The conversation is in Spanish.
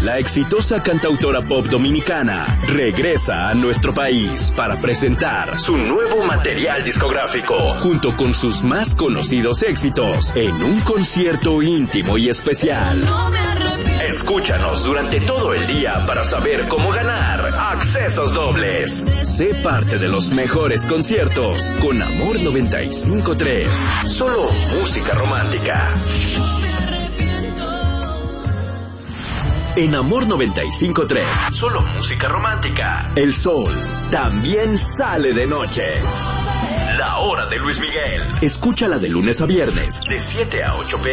la exitosa cantautora pop dominicana, regresa a nuestro país para presentar su nuevo material discográfico, junto con sus más conocidos éxitos, en un concierto íntimo y especial. Escúchanos durante todo el día para saber cómo ganar accesos dobles. Sé parte de los mejores conciertos con Amor 95.3. Solo música romántica. En Amor 95.3, solo música romántica. El sol también sale de noche. La hora de Luis Miguel. Escúchala de lunes a viernes, de 7 a 8 p.m.